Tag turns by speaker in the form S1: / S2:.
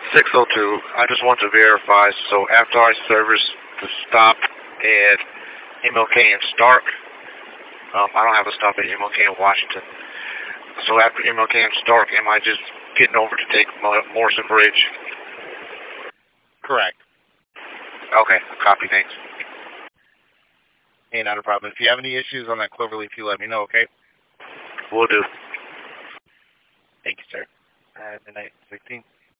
S1: 602. I just want to verify. So after I service the stop at MLK and Stark, I don't have a stop at MLK in Washington. So after MLK and Stark, am I just getting over to take Morrison Bridge?
S2: Correct.
S1: Okay, copy, thanks.
S2: Hey, not a problem. If you have any issues on that Cloverleaf, you let me know, okay?
S1: Will do.
S2: Thank you, sir. Good night, 16.